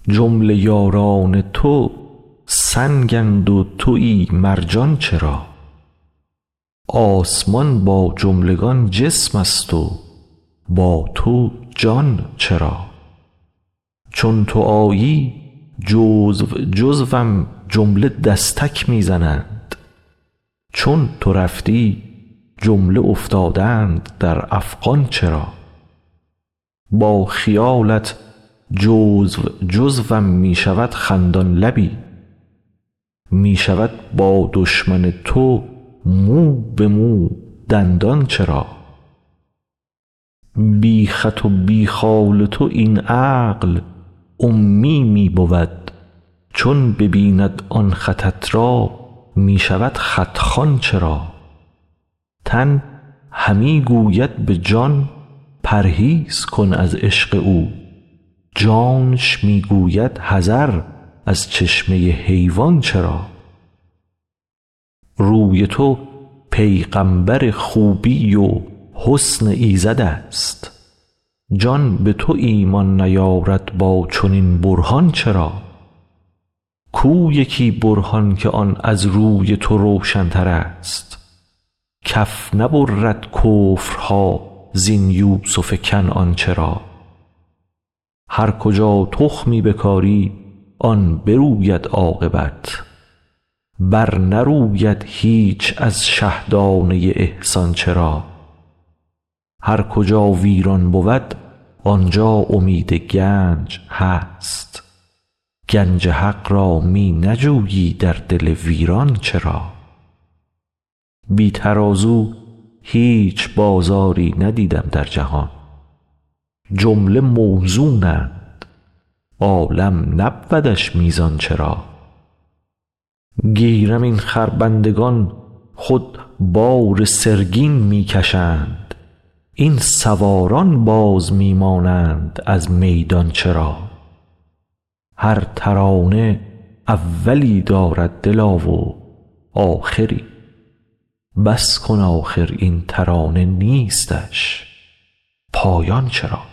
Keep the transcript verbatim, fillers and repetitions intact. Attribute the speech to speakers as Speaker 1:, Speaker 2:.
Speaker 1: جمله یاران تو سنگند و تویی مرجان چرا؟ آسمان با جملگان جسم است و با تو جان چرا؟ چون تو آیی جزو جزوم جمله دستک می زنند، چون تو رفتی جمله افتادند در افغان چرا؟ با خیالت جزو جزوم می شود خندان لبی، می شود با دشمن تو مو به مو دندان چرا؟ بی خط و بی خال تو این عقل امی می بود، چون ببیند آن خطت را می شود خط خوان چرا؟ تن همی گوید به جان پرهیز کن از عشق او، جانش می گوید حذر از چشمه حیوان چرا؟ روی تو پیغامبر خوبی و حسن ایزد است، جان به تو ایمان نیارد با چنین برهان چرا؟ کو یکی برهان که آن از روی تو روشن تر است، کف نبرد کفرها زین یوسف کنعان چرا؟ هر کجا تخمی بکاری آن بروید عاقبت، بر نروید هیچ از شهدانه احسان چرا؟ هر کجا ویران بود آنجا امید گنج هست، گنج حق را می نجویی در دل ویران چرا؟ بی ترازو هیچ بازاری ندیدم در جهان، جمله موزونند عالم نبودش میزان چرا؟ گیرم این خربندگان خود بار سرگین می کشند، این سواران باز می مانند از میدان چرا؟ هر ترانه اولی دارد دلا و آخری، بس کن آخر این ترانه نیستش پایان چرا؟